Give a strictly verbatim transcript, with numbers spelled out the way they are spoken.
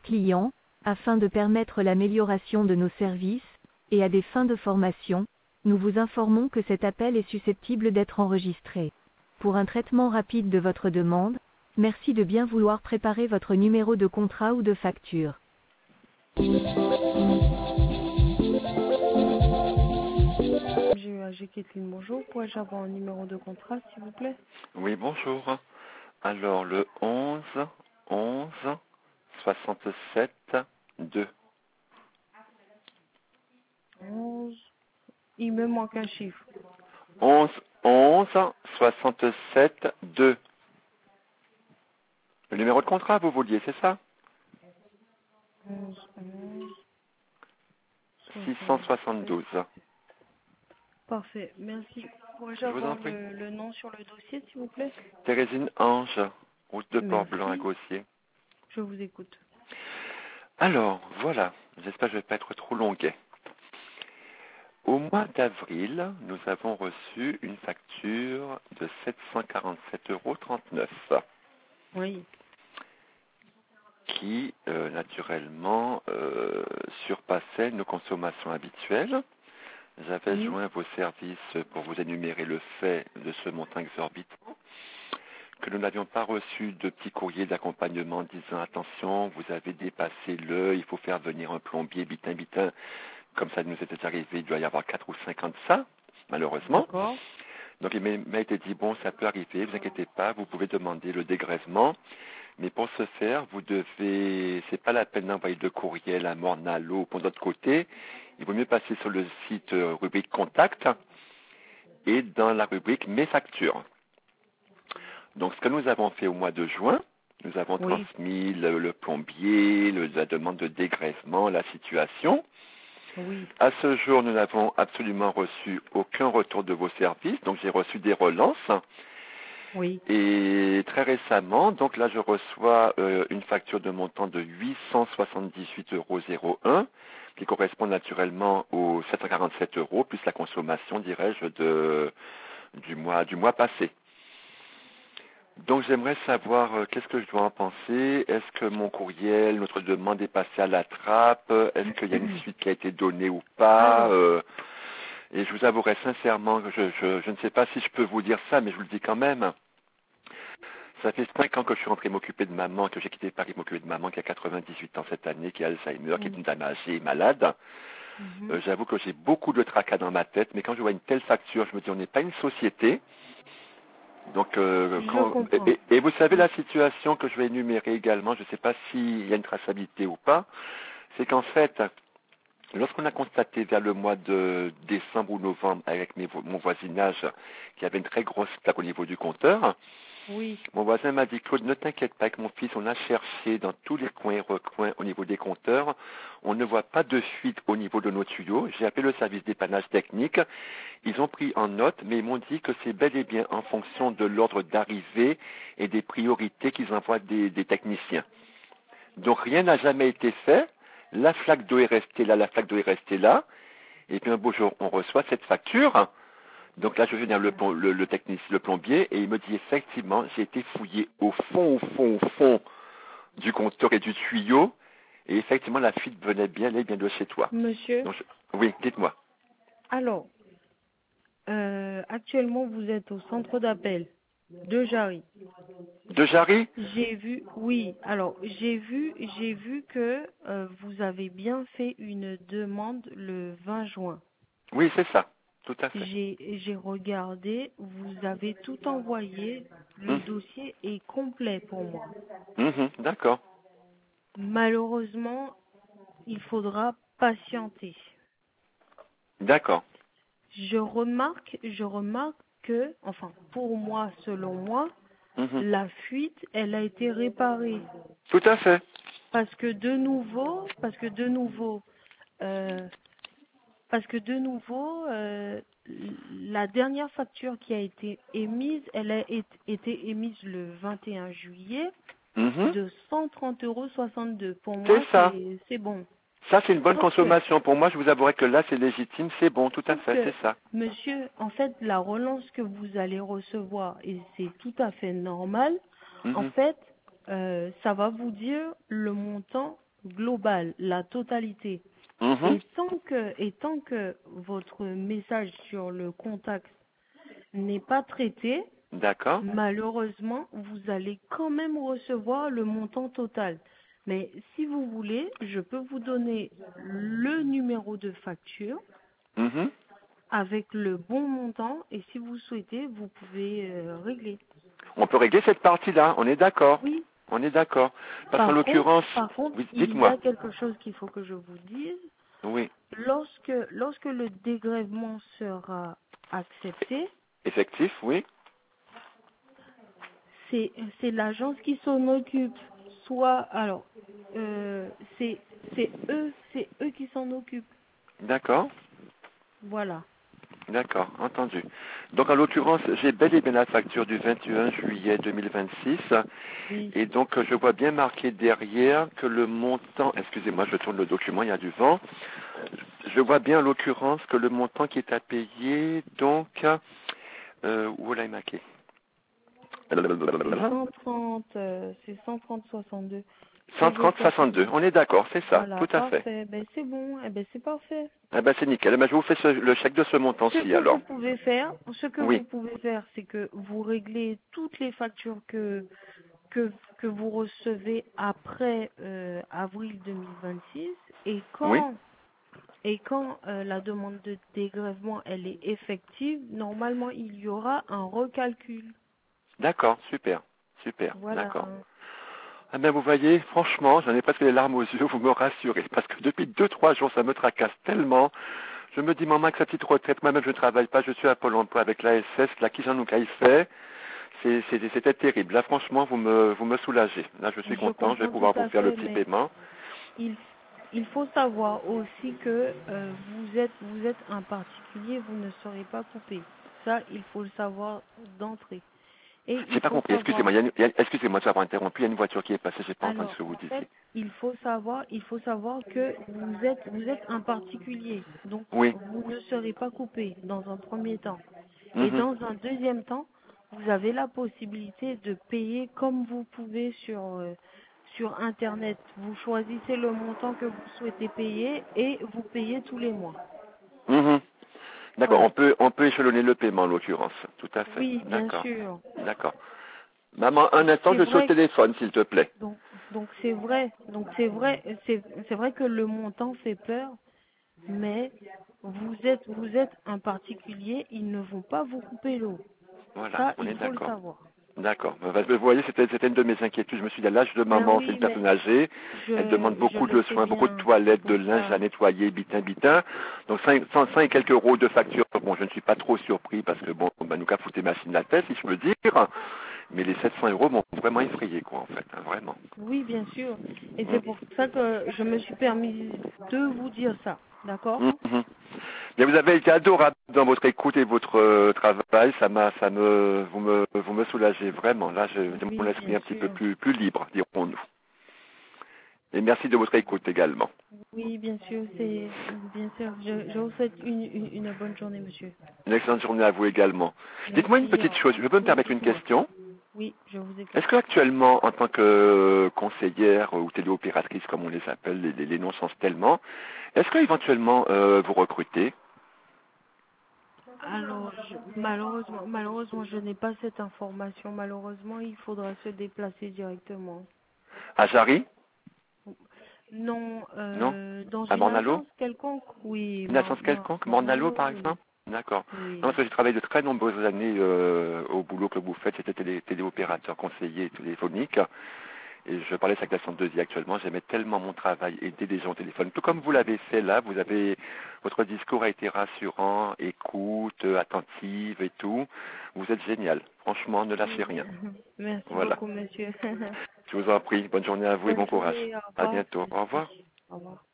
clients, afin de permettre l'amélioration de nos services, et à des fins de formation, nous vous informons que cet appel est susceptible d'être enregistré. Pour un traitement rapide de votre demande, merci de bien vouloir préparer votre numéro de contrat ou de facture. J'ai eu A G Kathleen, bonjour. Pourrais-je avoir un numéro de contrat, s'il vous plaît? Oui, bonjour. Alors, le onze, onze, soixante-sept, deux. onze. Il me manque un chiffre. onze, onze, soixante-sept, deux. Le numéro de contrat, vous vouliez, c'est ça? onze, onze, six cent soixante-douze. Parfait, merci. Pourrais-je Je vous en avoir prie. le, le nom sur le dossier, s'il vous plaît? Thérésine Ange, route de Merci. Port-Blanc à Gossier. Je vous écoute. Alors, voilà. J'espère que je ne vais pas être trop longuet. Au mois d'avril, nous avons reçu une facture de sept cent quarante-sept euros trente-neuf Oui. qui, euh, naturellement, euh, surpassait nos consommations habituelles. J'avais Oui. joint vos services pour vous énumérer le fait de ce montant exorbitant, que nous n'avions pas reçu de petit courrier d'accompagnement disant « Attention, vous avez dépassé le, il faut faire venir un plombier, bitin, bitin ». Comme ça nous était arrivé, il doit y avoir quatre ou cinq ans de ça, malheureusement. D'accord. Donc il m'a été dit, bon, ça peut arriver, vous inquiétez pas, vous pouvez demander le dégrèvement, mais pour ce faire, vous devez, c'est pas la peine d'envoyer de courriel à Mornalo ou pour d'autre côté, il vaut mieux passer sur le site euh, rubrique contact et dans la rubrique mes factures. Donc ce que nous avons fait au mois de juin, nous avons Oui. transmis le, le plombier, le- la demande de dégrèvement, la situation. Oui. À ce jour, nous n'avons absolument reçu aucun retour de vos services, donc j'ai reçu des relances. Oui. Et très récemment, donc là, je reçois euh, une facture de montant de huit cent soixante-dix-huit euros zéro un, qui correspond naturellement aux sept cent quarante-sept euros, plus la consommation, dirais-je, de, du mois, du mois passé. Donc j'aimerais savoir euh, qu'est-ce que je dois en penser. Est-ce que mon courriel, notre demande est passée à la trappe? Est-ce qu'il y a une suite qui a été donnée ou pas? Alors. Euh, Et je vous avouerai sincèrement que je, je, je ne sais pas si je peux vous dire ça, mais je vous le dis quand même. Ça fait cinq ans que je suis rentré m'occuper de maman, que j'ai quitté Paris m'occuper de maman, qui a quatre-vingt-dix-huit ans cette année, qui a Alzheimer, qui est une dame âgée et malade. Mhm. Euh, J'avoue que j'ai beaucoup de tracas dans ma tête, mais quand je vois une telle facture, je me dis on n'est pas une société. Donc, euh, Je quand, comprends. et, et vous savez la situation que je vais énumérer également, je ne sais pas s'il y a une traçabilité ou pas, c'est qu'en fait, lorsqu'on a constaté vers le mois de décembre ou novembre avec mes, vo- mon voisinage qu'il y avait une très grosse plaque au niveau du compteur, Oui. mon voisin m'a dit, Claude, ne t'inquiète pas avec mon fils, on a cherché dans tous les coins et recoins au niveau des compteurs, on ne voit pas de fuite au niveau de nos tuyaux. J'ai appelé le service dépannage technique, ils ont pris en note, mais ils m'ont dit que c'est bel et bien en fonction de l'ordre d'arrivée et des priorités qu'ils envoient des, des techniciens. Donc rien n'a jamais été fait, la flaque d'eau est restée là, la flaque d'eau est restée là, et puis un beau jour, on reçoit cette facture. Donc là, je viens le, plom- le, le technicien, le plombier, et il me dit effectivement, j'ai été fouillé au fond, au fond, au fond du compteur et du tuyau, et effectivement, la fuite venait bien, et bien de chez toi. Monsieur. Donc, je- Oui, dites-moi. Alors, euh, actuellement, vous êtes au centre d'appel de Jarry. De Jarry? J'ai vu, oui. Alors, j'ai vu, j'ai vu que euh, vous avez bien fait une demande le vingt juin. Oui, c'est ça, tout à fait. J'ai, j'ai regardé, vous avez tout envoyé. Le Hum, dossier est complet pour moi. hum, hum, D'accord, Malheureusement, il faudra patienter. d'accord. Je remarque, je remarque que, enfin, pour moi, selon moi, Hum, hum. la fuite, elle a été réparée. Tout à fait. Parce que de nouveau, parce que de nouveau, euh, parce que de nouveau, euh, la dernière facture qui a été émise, elle a é- été émise le vingt et un juillet Hum, hum. de cent trente euros soixante-deux. Pour moi, C'est ça. c'est c'est bon. Ça, c'est une bonne Sauf que, consommation. Pour moi, je vous avouerai que là, c'est légitime, c'est bon, tout à sauf fait, que, c'est ça. monsieur, en fait, la relance que vous allez recevoir, et c'est tout à fait normal, Hum, en hum. fait, euh, ça va vous dire le montant global, la totalité. Mhm. Et tant que, et tant que votre message sur le contact n'est pas traité, D'accord. malheureusement, vous allez quand même recevoir le montant total. Mais si vous voulez, je peux vous donner le numéro de facture Mhm. avec le bon montant et si vous souhaitez, vous pouvez euh, régler. On peut régler cette partie-là, on est d'accord. Oui. On est d'accord. Parce qu'en Par contre, l'occurrence, par contre, oui, il y a dites-moi. quelque chose qu'il faut que je vous dise. Oui, Lorsque, lorsque le dégrèvement sera accepté, effectif, oui. c'est c'est l'agence qui s'en occupe. Soit, alors, euh, c'est c'est eux, c'est eux qui s'en occupent. D'accord. Voilà. D'accord, entendu. Donc en l'occurrence, j'ai bel et bien la facture du vingt et un juillet deux mille vingt-six. Oui. Et donc je vois bien marqué derrière que le montant, excusez-moi, je tourne le document, il y a du vent. Je vois bien en l'occurrence que le montant qui est à payer, donc, euh, où l'a marqué C'est cent trente, euh, c'est cent trente soixante-deux. cent Et je trente soixante-deux. confirme. On est d'accord, c'est ça, Voilà, tout à fait. parfait. Ben c'est bon. Eh ben c'est parfait. Ah ben c'est nickel. Eh ben, je vous fais ce- le chèque de ce Ce montant-ci que vous alors. pouvez faire, ce que Oui, vous pouvez faire, c'est que vous réglez toutes les factures que que que vous recevez après euh, avril deux mille vingt-six et oui. quand et quand euh, la demande de dégrèvement elle est effective, normalement il y aura un recalcul. D'accord, super, super, Voilà. d'accord. Ah ben vous voyez, franchement, j'en ai presque les larmes aux yeux, vous me rassurez, parce que depuis deux, trois jours, ça me tracasse tellement. Je me dis, maman, que sa petite retraite, moi-même je ne travaille pas, je suis à Pôle emploi avec l'A S S, là, qui j'en nous fait. C'est- c'est- C'était terrible. Là, franchement, vous me, vous me soulagez. Là, je suis Je content, je vais comprends tout pouvoir vous à faire le fait, petit mais paiement. il il faut savoir aussi que euh, vous êtes vous êtes un particulier, vous ne serez pas coupé. Ça, il faut le savoir d'entrée. Et J'ai il pas faut compris, excusez-moi, savoir. il y a une- il y a- excusez-moi de vous avoir interrompu, il y a une voiture qui est passée, j'ai pas entendu ce Alors, que vous en fait, disiez. il faut savoir, il faut savoir que vous êtes, vous êtes un particulier, donc Oui. vous ne serez pas coupé dans un premier temps. Et Mhm. dans un deuxième temps, vous avez la possibilité de payer comme vous pouvez sur euh, sur Internet. Vous choisissez le montant que vous souhaitez payer et vous payez tous les mois. Mhm. D'accord, on Voilà. peut, on peut échelonner le paiement en l'occurrence. Tout à fait. Oui, bien D'accord. sûr. D'accord. Maman, un instant, C'est je suis au vrai. téléphone, s'il te plaît. Donc donc c'est vrai. Donc c'est vrai. C'est c'est vrai que le montant fait peur. Mais vous êtes vous êtes un particulier, ils ne vont pas vous couper l'eau. Voilà, Ça, on il est faut le d'accord. savoir. D'accord. Bah, Vous voyez, c'était c'était une de mes inquiétudes. Je me suis dit, à l'âge de Ben maman, c'est oui, une mais personne âgée. Elle demande je je beaucoup le de sais soins, beaucoup de bien, c'est toilettes, de pour linge ça. à nettoyer, bitin, bitin. Donc, cinq cents et quelques euros de facture. Bon, je ne suis pas trop surpris parce que, bon, bah, nous qu'a fouté machine la tête, si je peux dire. Mais les sept cents euros m'ont vraiment effrayé, quoi, en fait. Hein, vraiment. Oui, bien sûr. Et Mm. c'est pour ça que je me suis permis de vous dire ça. D'accord? Mhm. Mais vous avez été adorable dans votre écoute et votre euh, travail. Ça m'a, ça me, vous me, vous me soulagez vraiment. Là, j'ai j'ai mon Oui, esprit bien un petit peu sûr. plus, plus libre, dirons-nous. Et merci de votre écoute également. Oui, bien sûr, c'est bien sûr. Je, je vous souhaite une, une, une bonne journée, monsieur. Une excellente journée à vous également. Dites-moi une Merci, au petite chose. revoir. Je peux me Oui, permettre une dites-moi. question. Oui, je vous écoute. Est-ce qu'actuellement, en tant que conseillère ou téléopératrice, comme on les appelle, les, les- les noms changent tellement, est-ce qu'éventuellement euh, vous recrutez Alors, je- malheureusement, malheureusement, je n'ai pas cette information. Malheureusement, il faudra se déplacer directement. à Jarry? Non, Non? euh, dans À une Mornalo? agence quelconque, oui, Une Mar agence Mar quelconque? Mornalo, Mornalo, par oui, exemple? D'accord. Non, oui. parce que j'ai travaillé de très nombreuses années euh, au boulot que vous faites, c'était télé, téléopérateur conseiller téléphonique. Et je parlais de sa de vie actuellement, j'aimais tellement mon travail, aider des gens au téléphone. Tout comme vous l'avez fait là, vous avez, votre discours a été rassurant, écoute, euh, attentive et tout. Vous êtes génial. Franchement, ne lâchez Oui. rien. Merci Voilà. beaucoup, monsieur. Je vous en prie. Bonne journée à vous et Bonne bon courage. journée, au À revoir. bientôt. Au revoir. Merci. Au revoir.